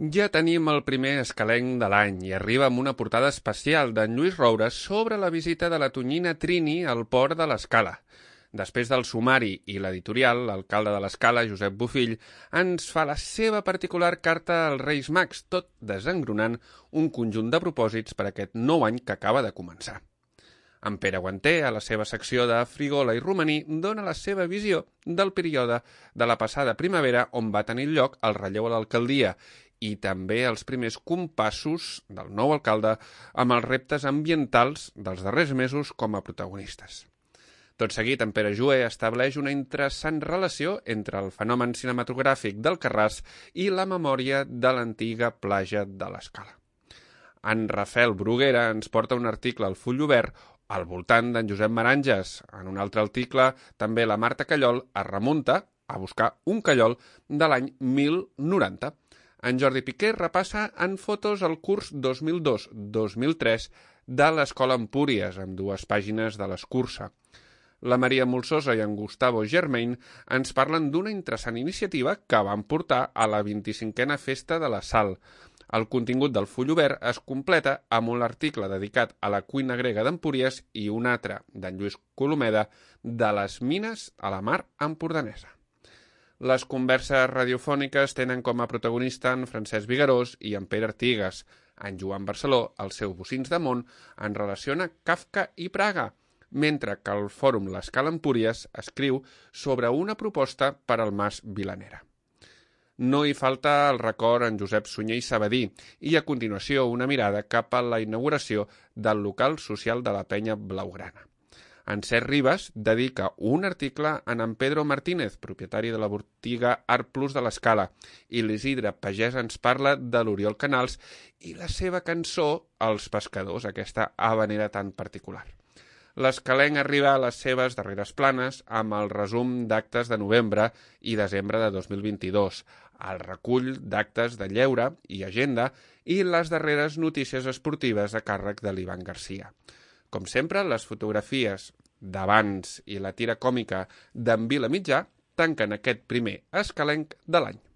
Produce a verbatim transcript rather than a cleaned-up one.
Ja tenim el primer escalenc de l'any i arriba amb una portada especial d'en Lluís Roure sobre la visita de la tonyina Trini al port de l'Escala. Després del sumari i l'editorial, l'alcalde de l'Escala, Josep Bofill, ens fa la seva particular carta als Reis Mags, tot desengronant un conjunt de propòsits per a aquest nou any que acaba de començar. En Pere Guanter, a la seva secció de Frigola i Romaní, dona la seva visió del període de la passada primavera on va tenir lloc el relleu a l'alcaldia i també els primers compassos del nou alcalde amb els reptes ambientals dels darrers mesos com a protagonistes. Tot seguit, en Pere Joé estableix una interessant relació entre el fenomen cinematogràfic del Carràs i la memòria de l'antiga platja de l'Escala. En Rafael Bruguera ens porta un article al Full Obert al voltant d'en Josep Maranges. En un altre article, també la Marta Callol es remunta a buscar un callol de l'any mil noranta. En Jordi Piqué repassa en fotos el curs dos mil dos dos mil tres de l'Escola Empúries, amb dues pàgines de l'escurça. La Maria Molsosa i en Gustavo Germain ens parlen d'una interessant iniciativa que van portar a la vint-i-cinquena Festa de la Sal. El contingut del Full Obert es completa amb un article dedicat a la cuina grega d'Empúries i un altre d'en Lluís Colomeda de les mines a la mar empordanesa. Les converses radiofòniques tenen com a protagonista en Francesc Vigarós i en Pere Artigas. En Joan Barceló, el seu Bocins de Món, en relaciona Kafka i Praga, mentre que el fòrum L'Escala Empúries escriu sobre una proposta per al Mas Vilanera. No hi falta el record en Josep Sunyer i Sabadí i, a continuació, una mirada cap a la inauguració del local social de la Penya Blaugrana. En Cesc Ribas dedica un article a en Pedro Martínez, propietari de la botiga Art Plus de l'Escala, i l'Isidre Pagès ens parla de l'Oriol Canals i la seva cançó Els pescadors, aquesta havanera tan particular. L'escalenc arriba a les seves darreres planes amb el resum d'actes de novembre i desembre de dos mil vint-i-dos, el recull d'actes de lleure i agenda i les darreres notícies esportives a càrrec de l'Ivan Garcia. Com sempre, les fotografies d'abans i la tira còmica d'en Vila Mitjà tanquen aquest primer escalenc de l'any.